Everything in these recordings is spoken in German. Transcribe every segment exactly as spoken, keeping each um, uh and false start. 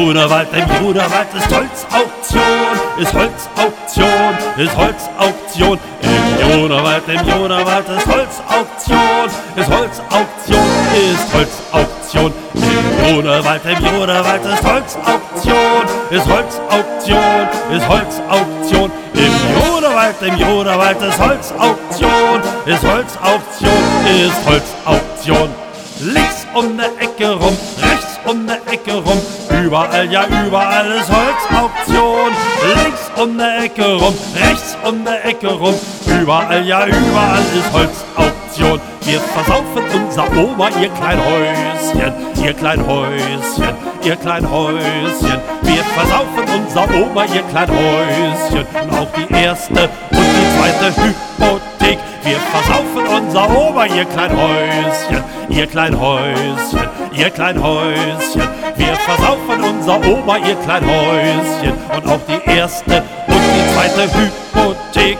Grunewald, im Grunewald ist Holzauktion, ist Holzauktion, ist Holzauktion. Im Grunewald, im Grunewald ist Holzauktion, ist Holzauktion, ist Holzauktion. Im Grunewald, im Grunewald ist Holzauktion, ist Holzauktion, ist Holzauktion. Im Grunewald, im Grunewald ist Holzauktion, ist Holzauktion, ist Holzauktion. Links um ne Ecke rum, rechts um ne Ecke rum, überall, ja überall ist Holzauktion. Links um ne Ecke rum, rechts um ne Ecke rum, überall, ja überall ist Holzauktion. Wir versaufen unser Oma, ihr klein Häuschen, ihr klein Häuschen, ihr klein Häuschen. Wir versaufen unser Oma, ihr klein Häuschen, und auch die erste und die zweite Hypothek. Wir versaufen unser Oma, ihr klein Häuschen, ihr klein Häuschen, ihr klein Häuschen. Wir versaufen unser Oma, ihr klein Häuschen, und auch die erste und die zweite Hypothek.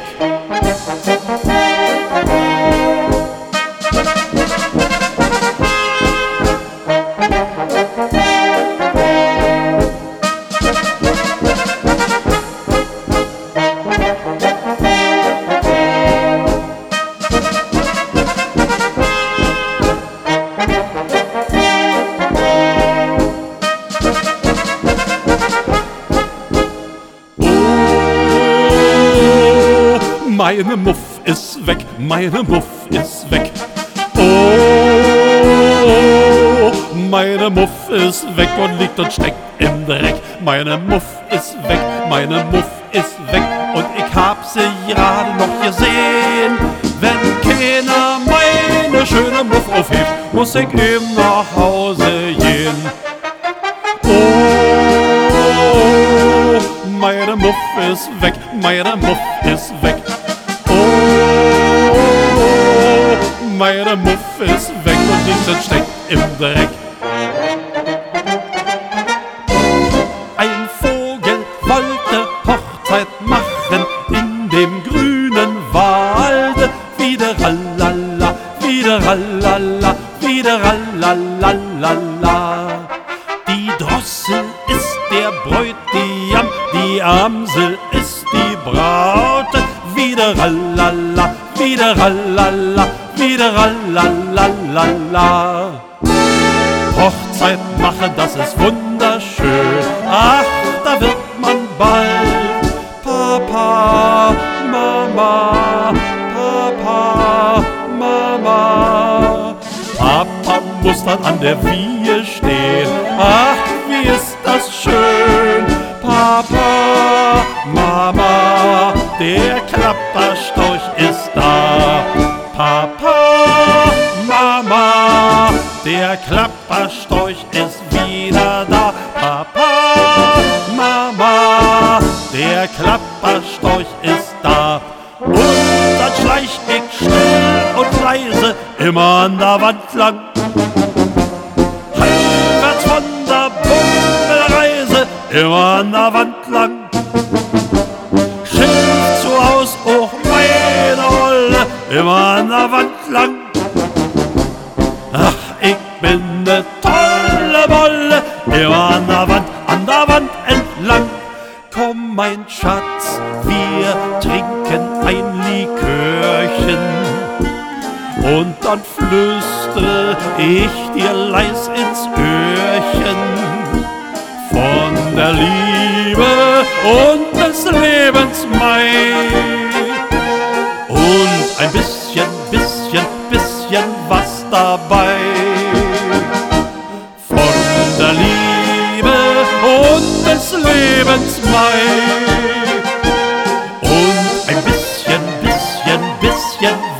Meine Muff ist weg, meine Muff ist weg. Oh, meine Muff ist weg und liegt und steckt im Dreck. Meine Muff ist weg, meine Muff ist weg. Und ich hab sie gerade noch gesehen. Wenn keiner meine schöne Muff aufhebt, muss ich eben nach Hause gehen. Oh, meine Muff ist weg, meine Muff ist weg. Meine Muff ist weg und liegt und steckt im Dreck. Ein Vogel wollte Hochzeit machen in dem grünen Walde. Wieder rallala, wieder rallala, wieder rallala. Die Drossel ist der Bräutigam, die Amsel ist die Braut. Wieder rallala, wieder rallala, wieder rallala. Hochzeit machen, das ist wunderschön. Ach, da wird man bald Papa, Mama, Papa, Mama. Papa muss dann an der Wiege stehen. Ach, wie ist das schön. Papa, Mama, der Klapperstorch ist da. Papa, Mama, der Klapperstorch ist wieder da. Papa, Mama, der Klapperstorch ist da. Und dann schleich ich still und leise immer an der Wand lang. Heimwärts von der Bummelreise, immer an der Wand lang. Schimpft zu Haus auch meine Olle, immer an der Wand lang. Ach, ich bin ne tolle Bolle, immer an der Wand, an der Wand entlang. Komm, mein Schatz, wir trinken ein Likörchen. Und dann flüstere ich dir leis ins Öhrchen von der Liebe und des Lebens Mai. Und ein bisschen, bisschen, bisschen was dabei. Von der Liebe und des Lebens Mai. Und ein bisschen, bisschen, bisschen